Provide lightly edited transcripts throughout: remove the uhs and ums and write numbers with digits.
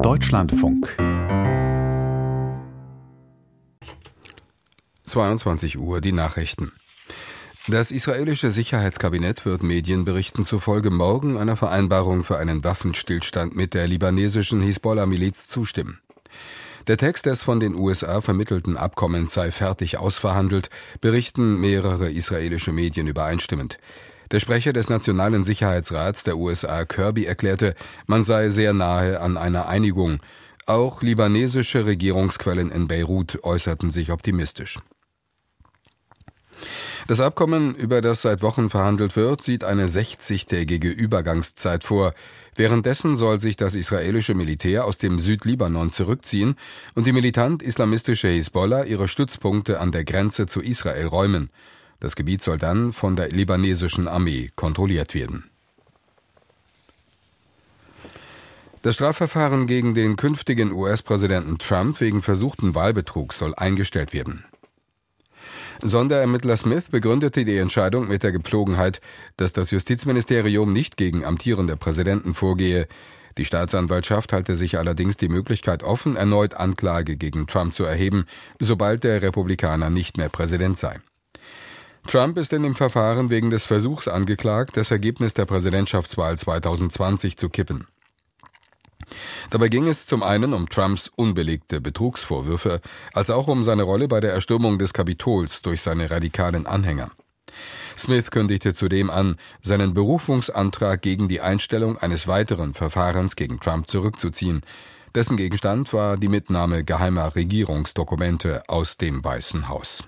Deutschlandfunk 22 Uhr, die Nachrichten. Das israelische Sicherheitskabinett wird Medienberichten zufolge morgen einer Vereinbarung für einen Waffenstillstand mit der libanesischen Hisbollah-Miliz zustimmen. Der Text des von den USA vermittelten Abkommens sei fertig ausverhandelt, berichten mehrere israelische Medien übereinstimmend. Der Sprecher des Nationalen Sicherheitsrats der USA, Kirby, erklärte, man sei sehr nahe an einer Einigung. Auch libanesische Regierungsquellen in Beirut äußerten sich optimistisch. Das Abkommen, über das seit Wochen verhandelt wird, sieht eine 60-tägige Übergangszeit vor. Währenddessen soll sich das israelische Militär aus dem Südlibanon zurückziehen und die militant-islamistische Hisbollah ihre Stützpunkte an der Grenze zu Israel räumen. Das Gebiet soll dann von der libanesischen Armee kontrolliert werden. Das Strafverfahren gegen den künftigen US-Präsidenten Trump wegen versuchten Wahlbetrugs soll eingestellt werden. Sonderermittler Smith begründete die Entscheidung mit der Gepflogenheit, dass das Justizministerium nicht gegen amtierende Präsidenten vorgehe. Die Staatsanwaltschaft halte sich allerdings die Möglichkeit offen, erneut Anklage gegen Trump zu erheben, sobald der Republikaner nicht mehr Präsident sei. Trump ist in dem Verfahren wegen des Versuchs angeklagt, das Ergebnis der Präsidentschaftswahl 2020 zu kippen. Dabei ging es zum einen um Trumps unbelegte Betrugsvorwürfe, als auch um seine Rolle bei der Erstürmung des Kapitols durch seine radikalen Anhänger. Smith kündigte zudem an, seinen Berufungsantrag gegen die Einstellung eines weiteren Verfahrens gegen Trump zurückzuziehen. Dessen Gegenstand war die Mitnahme geheimer Regierungsdokumente aus dem Weißen Haus.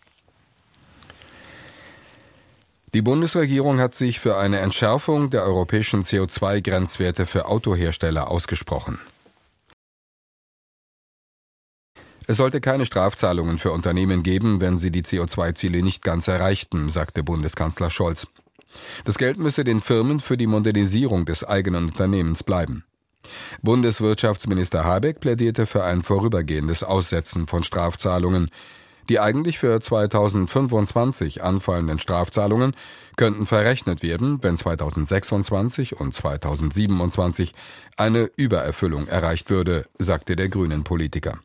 Die Bundesregierung hat sich für eine Entschärfung der europäischen CO2-Grenzwerte für Autohersteller ausgesprochen. Es sollte keine Strafzahlungen für Unternehmen geben, wenn sie die CO2-Ziele nicht ganz erreichten, sagte Bundeskanzler Scholz. Das Geld müsse den Firmen für die Modernisierung des eigenen Unternehmens bleiben. Bundeswirtschaftsminister Habeck plädierte für ein vorübergehendes Aussetzen von Strafzahlungen. Die eigentlich für 2025 anfallenden Strafzahlungen könnten verrechnet werden, wenn 2026 und 2027 eine Übererfüllung erreicht würde, sagte der Grünen-Politiker.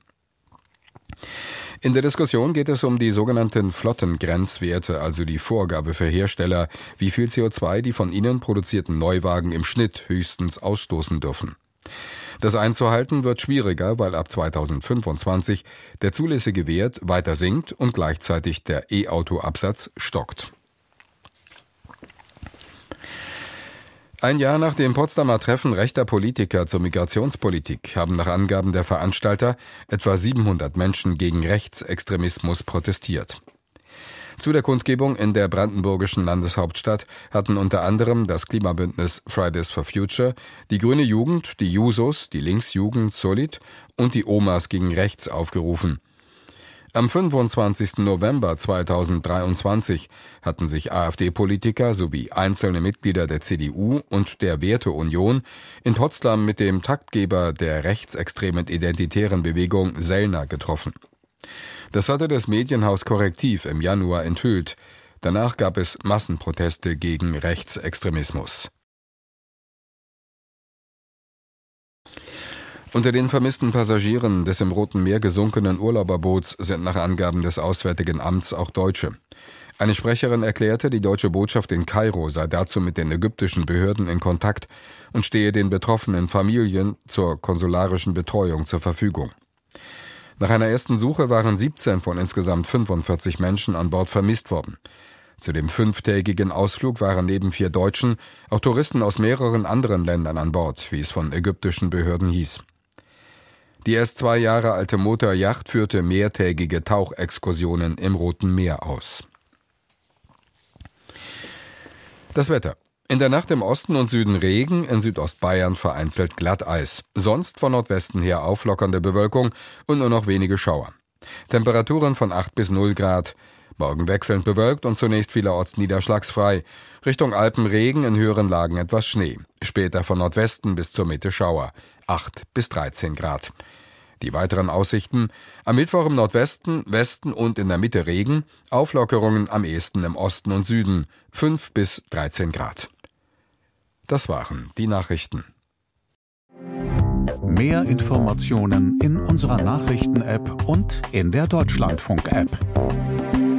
In der Diskussion geht es um die sogenannten Flottengrenzwerte, also die Vorgabe für Hersteller, wie viel CO2 die von ihnen produzierten Neuwagen im Schnitt höchstens ausstoßen dürfen. Das einzuhalten wird schwieriger, weil ab 2025 der zulässige Wert weiter sinkt und gleichzeitig der E-Auto-Absatz stockt. Ein Jahr nach dem Potsdamer Treffen rechter Politiker zur Migrationspolitik haben nach Angaben der Veranstalter etwa 700 Menschen gegen Rechtsextremismus protestiert. Zu der Kundgebung in der brandenburgischen Landeshauptstadt hatten unter anderem das Klimabündnis Fridays for Future, die Grüne Jugend, die Jusos, die Linksjugend Solid und die Omas gegen Rechts aufgerufen. Am 25. November 2023 hatten sich AfD-Politiker sowie einzelne Mitglieder der CDU und der Werteunion in Potsdam mit dem Taktgeber der rechtsextremen identitären Bewegung Sellner getroffen. Das hatte das Medienhaus Korrektiv im Januar enthüllt. Danach gab es Massenproteste gegen Rechtsextremismus. Unter den vermissten Passagieren des im Roten Meer gesunkenen Urlauberboots sind nach Angaben des Auswärtigen Amts auch Deutsche. Eine Sprecherin erklärte, die deutsche Botschaft in Kairo sei dazu mit den ägyptischen Behörden in Kontakt und stehe den betroffenen Familien zur konsularischen Betreuung zur Verfügung. Nach einer ersten Suche waren 17 von insgesamt 45 Menschen an Bord vermisst worden. Zu dem 5-tägigen Ausflug waren neben 4 Deutschen auch Touristen aus mehreren anderen Ländern an Bord, wie es von ägyptischen Behörden hieß. Die erst 2 Jahre alte Motoryacht führte mehrtägige Tauchexkursionen im Roten Meer aus. Das Wetter. In der Nacht im Osten und Süden Regen, in Südostbayern vereinzelt Glatteis. Sonst von Nordwesten her auflockernde Bewölkung und nur noch wenige Schauer. Temperaturen von 8 bis 0 Grad. Morgen wechselnd bewölkt und zunächst vielerorts niederschlagsfrei. Richtung Alpen Regen, in höheren Lagen etwas Schnee. Später von Nordwesten bis zur Mitte Schauer. 8 bis 13 Grad. Die weiteren Aussichten: am Mittwoch im Nordwesten, Westen und in der Mitte Regen, Auflockerungen am ehesten im Osten und Süden, 5 bis 13 Grad. Das waren die Nachrichten. Mehr Informationen in unserer Nachrichten-App und in der Deutschlandfunk-App.